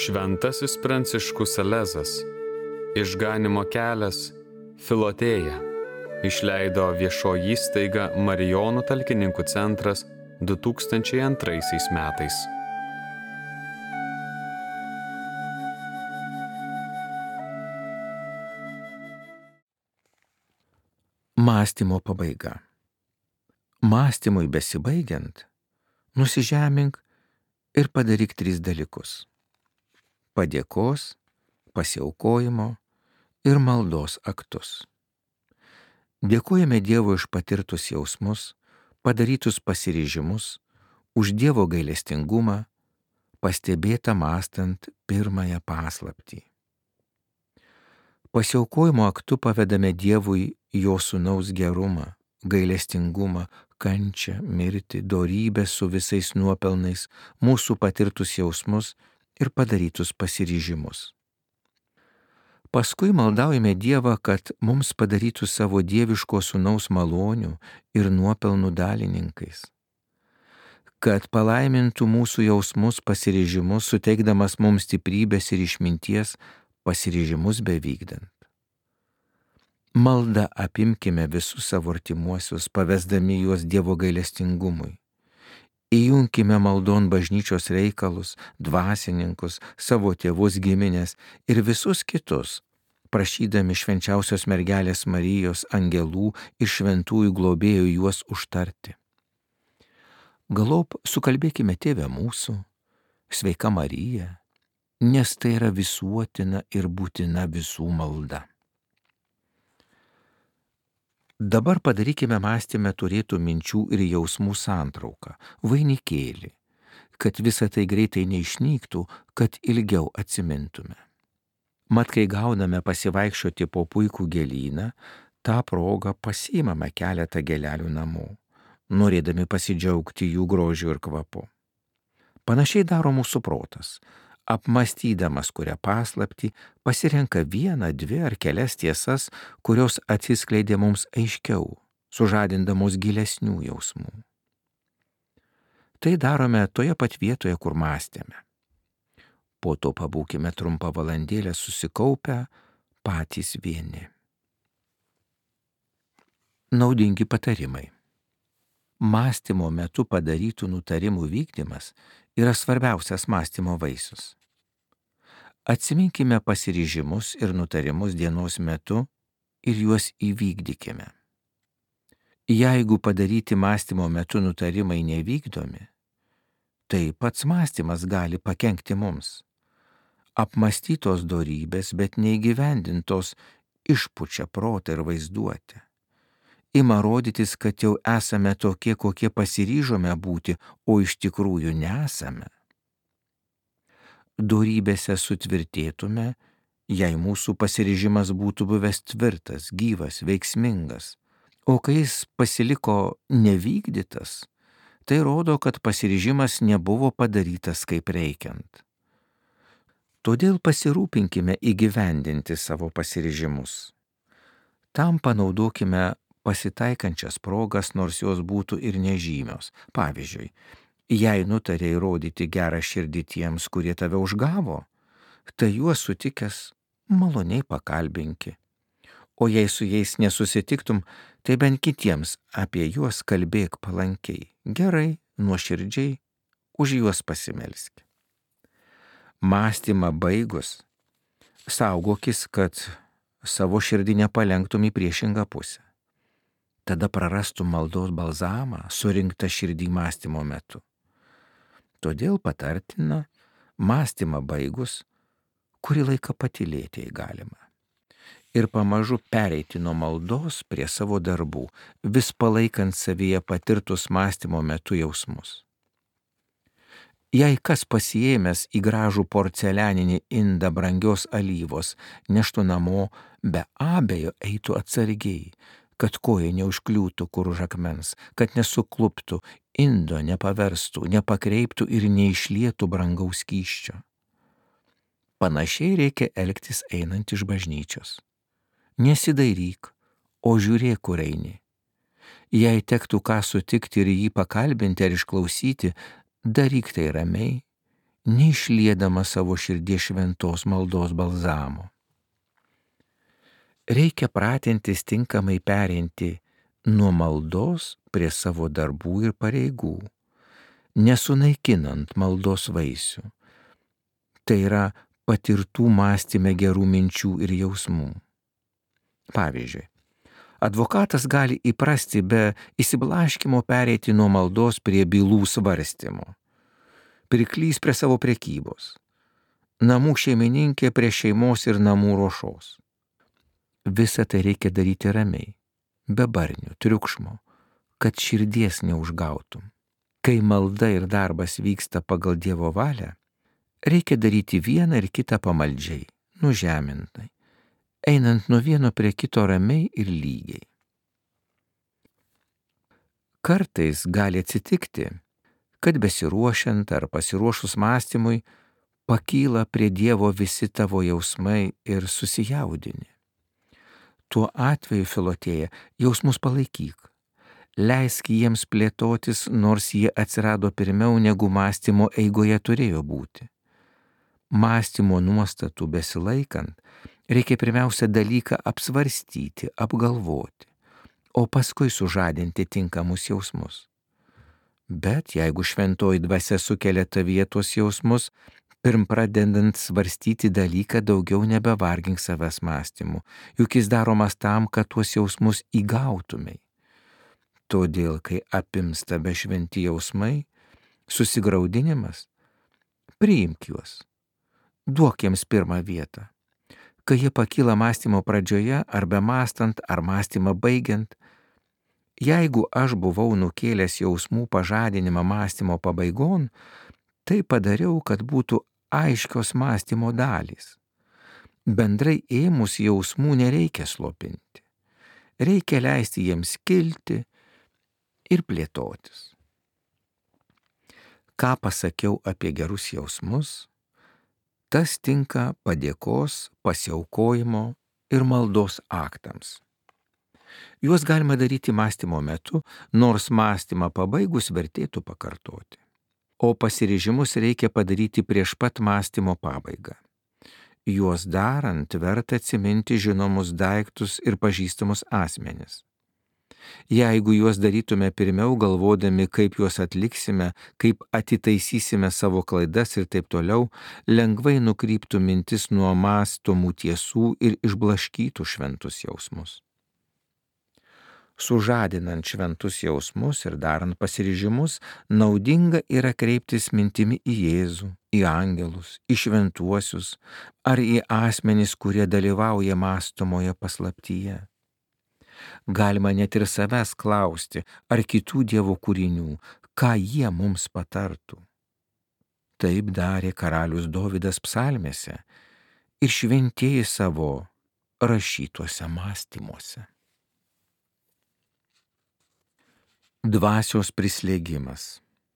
Šventasis Pranciškus Salezas, Išganymo kelias, Filotėja, išleido viešoji įstaiga Marijonų talkininkų centras 2002 metais. Mąstymo pabaiga. Mąstymui besibaigiant, nusižemink ir padaryk 3 dalykus: padėkos, pasiaukojimo ir maldos aktus. Dėkojame Dievui už patirtus jausmus, padarytus pasiryžimus, už Dievo gailestingumą, pastebėtą mąstant pirmąją paslaptį. Pasiaukojimo aktu pavedame Dievui jo sūnaus gerumą, gailestingumą, kančią, mirtį, dorybę su visais nuopelnais, mūsų patirtus jausmus ir padarytus pasiryžimus. Paskui maldaujame Dievą, kad mums padarytų savo dieviško sūnaus malonių ir nuopelnų dalininkais, kad palaimintų mūsų jausmus, pasiryžimus, suteikdamas mums stiprybės ir išminties pasiryžimus bevykdant. Malda apimkime visus savo artimuosius, pavesdami juos Dievo gailestingumui. Įjunkime maldon bažnyčios reikalus, dvasininkus, savo tėvus, giminės ir visus kitus, prašydami švenčiausios mergelės Marijos, angelų ir šventųjų globėjų juos užtarti. Galop sukalbėkime Tėve mūsų, Sveika Marija, nes tai yra visuotina ir būtina visų malda. Dabar padarykime mąstyme turėtų minčių ir jausmų santrauką, vainikėlį, kad visa tai greitai neišnyktų, kad ilgiau atsimintume. Mat, kai gauname pasivaikščioti po puikų gėlyną, tą progą pasiimame keletą gėlelių namo, norėdami pasidžiaugti jų grožiu ir kvapu. Panašiai daro mūsų protas. Apmąstydamas kurią paslaptį, pasirenka 1, 2 ar kelias tiesas, kurios atsiskleidė mums aiškiau, sužadindamos gilesnių jausmų. Tai darome toje pat vietoje, kur mąstėme. Po to pabūkime trumpą valandėlę susikaupę patys vieni. Naudingi patarimai. Mąstymo metu padarytų nutarimų vykdymas yra svarbiausias mąstymo vaisius. Atsiminkime pasiryžimus ir nutarimus dienos metu ir juos įvykdykime. Jeigu padaryti mąstymo metu nutarimai nevykdomi, tai pats mąstymas gali pakenkti mums. Apmąstytos dorybės, bet neįgyvendintos, išpučia protą ir vaizduotę. Ima rodytis, kad jau esame tokie, kokie pasiryžome būti, o iš tikrųjų nesame. Dorybėse sutvirtėtume, jei mūsų pasiryžimas būtų buvęs tvirtas, gyvas, veiksmingas, o kai jis pasiliko nevykdytas, tai rodo, kad pasiryžimas nebuvo padarytas kaip reikiant. Todėl pasirūpinkime įgyvendinti savo pasiryžimus. Tam panaudokime pasitaikančias progas, nors jos būtų ir nežymios. Pavyzdžiui, jei nutarei rodyti gerą širdį tiems, kurie tave užgavo, tai juos sutikęs maloniai pakalbinki. O jei su jais nesusitiktum, tai bent kitiems apie juos kalbėk palankiai, gerai, nuoširdžiai, už juos pasimelski. Mąstymą baigus, saugokis, kad savo širdį nepalenktum į priešingą pusę. Tada prarastum maldos balzamą, surinktą širdį mąstymo metu. Todėl patartina mąstymą baigus, kurį laiką patylėti jei galima. Ir pamažu pereiti nuo maldos prie savo darbų, vis palaikant savyje patirtus mąstymo metu jausmus. Jei kas pasiėmęs į gražų porcelianinį indą brangios alyvos neštų namo, be abejo eitų atsargiai, kad koja neužkliūtų kur už akmens, kad nesukluptų, indo nepaverstų, nepakreiptų ir neišlietų brangaus skysčio. Panašiai reikia elgtis einant iš bažnyčios. Nesidairyk, o žiūrėk, kur eini. Jei tektų ką sutikti ir jį pakalbinti ar išklausyti, daryk tai ramiai, neišliedama savo širdies šventos maldos balzamo. Reikia pratintis tinkamai pereiti nuo maldos prie savo darbų ir pareigų, nesunaikinant maldos vaisių. Tai yra patirtų mąstyme gerų minčių ir jausmų. Pavyzdžiui, advokatas gali įprasti be įsiblaškymo pereiti nuo maldos prie bylų svarstymo. Priklys prie savo prekybos. Namų šeimininkė prie šeimos ir namų ruošos. Visą tai reikia daryti ramiai, be barnių, triukšmo, kad širdies neužgautum. Kai malda ir darbas vyksta pagal Dievo valią, reikia daryti vieną ir kitą pamaldžiai, nužemintai, einant nuo vieno prie kito ramiai ir lygiai. Kartais gali atsitikti, kad besiruošiant ar pasiruošus mąstymui pakyla prie Dievo visi tavo jausmai ir susijaudini. Tuo atveju, Filotėja, jausmus palaikyk. Leisk jiems plėtotis, nors jie atsirado pirmiau negu mąstymo eigoje turėjo būti. Mąstymo nuostatų besilaikant, reikia pirmiausia dalyką apsvarstyti, apgalvoti, o paskui sužadinti tinkamus jausmus. Bet jeigu šventoji dvasia sukelia tavyje tuos jausmus, pirm pradedant svarstyti dalyką daugiau nebevargink savęs mąstymu, juk jis daromas tam, kad tuos jausmus įgautumei. Todėl, kai apims tave šventi jausmai, susigraudinimas, priimk juos, duok jiems pirmą vietą. Kai jie pakyla mąstymo pradžioje, ar bemąstant, ar mąstymą baigiant, jeigu aš buvau nukėlęs jausmų pažadinimą mąstymo pabaigon, tai padariau, kad būtų aiškios mąstymo dalys. Bendrai ėmus jausmų nereikia slopinti. Reikia leisti jiems kilti ir plėtotis. Ką pasakiau apie gerus jausmus, tas tinka padėkos, pasiaukojimo ir maldos aktams. Juos galima daryti mąstymo metu, nors mąstymą pabaigus vertėtų pakartoti. O pasiryžimus reikia padaryti prieš pat mąstymo pabaigą. Juos darant verta atsiminti žinomus daiktus ir pažįstamus asmenis. Jeigu juos darytume pirmiau, galvodami, kaip juos atliksime, kaip atitaisysime savo klaidas ir taip toliau, lengvai nukryptų mintis nuo mąstomų tiesų ir išblaškytų šventus jausmus. Sužadinant šventus jausmus ir darant pasiryžimus, naudinga yra kreiptis mintimi į Jėzų, į angelus, į šventuosius ar į asmenis, kurie dalyvauja mąstomoje paslaptyje. Galima net ir savęs klausti, ar kitų Dievo kūrinių, ką jie mums patartų. Taip darė karalius Dovydas psalmėse ir šventieji savo rašytuose mąstymuose. Dvasios prislėgimas.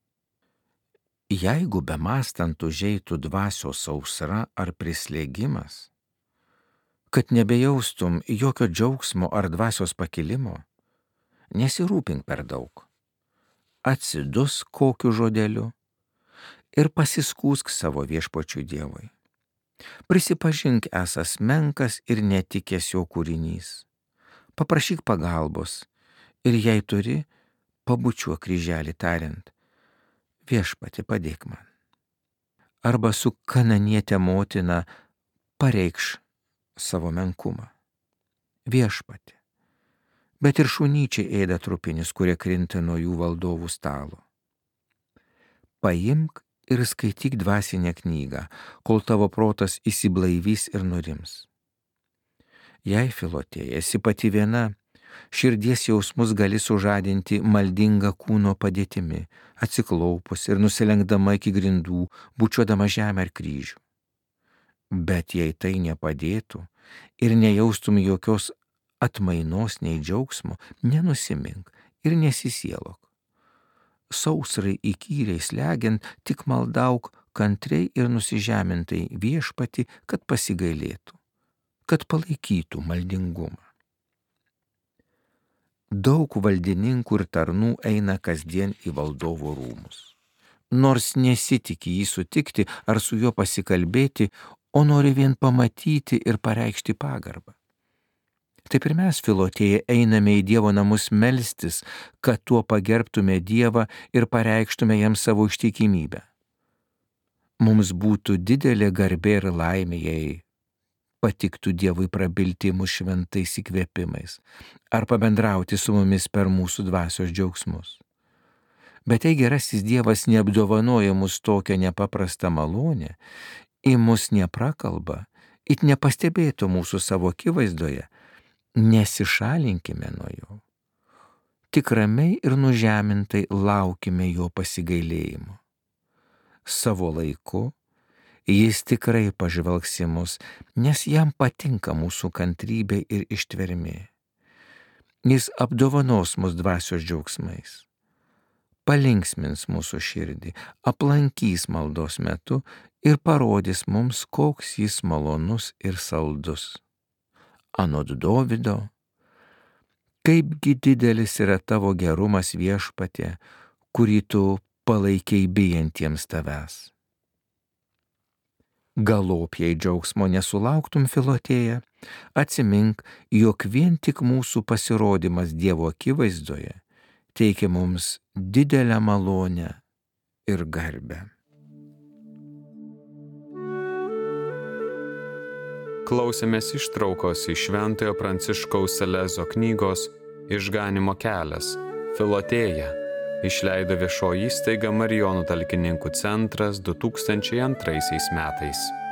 Jeigu bemąstant užeitų dvasios sausra ar prislėgimas, kad nebejaustum jokio džiaugsmo ar dvasios pakilimo, nesirūpink per daug. Atsidus kokiu žodeliu ir pasiskųsk savo viešpačiui Dievui. Prisipažink esąs menkas ir netikęs jo kūrinys. Paprašyk pagalbos ir jei turi, pabučiuok kryželį tariant, viešpatie padėk man. Arba su kananiete motina pareikš savo menkumą. Viešpatie, bet ir šunyčiai ėda trupinius, kurie krinta nuo jų valdovų stalo. Paimk ir skaityk dvasinę knygą, kol tavo protas įsiblaivys ir nurims. Jei, Filotėja, esi pati viena, širdies jausmus gali sužadinti maldinga kūno padėtimi, atsiklaupus ir nusilenkdama iki grindų, bučiuodama žemę ar kryžių. Bet jei tai nepadėtų ir nejaustum jokios atmainos nei džiaugsmo, nenusimink ir nesisielok. Sausrai įkyriai slegiant, tik maldauk kantriai ir nusižemintai viešpatį, kad pasigailėtų, kad palaikytų maldingumą. Daug valdininkų ir tarnų eina kasdien į valdovo rūmus. nors nesitiki jį sutikti ar su juo pasikalbėti, o nori vien pamatyti ir pareikšti pagarbą. Taip ir mes, Filotėja, einame į Dievo namus melstis, kad tuo pagerbtume Dievą ir pareikštume jam savo ištikimybę. Mums būtų didelė garbė ir laimė, jei patiktų Dievui prabilti mūsų šventais įkvėpimais ar pabendrauti su mumis per mūsų dvasios džiaugsmus. Bet jei gerasis Dievas neapdovanoja mus tokią nepaprastą malonę, į mus neprakalba, it nepastebėtų mūsų savo akivaizdoje, nesišalinkime nuo jo. Tik ramiai ir nužemintai laukime jo pasigailėjimo. Savo laiku jis tikrai pažvelgs į mus, nes jam patinka mūsų kantrybė ir ištvermė. Jis apdovanos mus dvasios džiaugsmais, palinksmins mūsų širdį, aplankys maldos metu ir parodys mums, koks jis malonus ir saldus. Anot Dovydo, kaipgi didelis yra tavo gerumas, Viešpatie, kurį tu palaikiai bijantiems tavęs. Galop, jei džiaugsmo nesulauktum, Filotėja, atsimink, jog vien tik mūsų pasirodymas Dievo akivaizdoje teikia mums didelę malonę ir garbę. Klausėmės ištraukos iš Šventojo Pranciškaus Salezo knygos Išganymo kelias – Filotėja. Išleido viešoji įstaiga Marijonų talkininkų centras 2002 metais.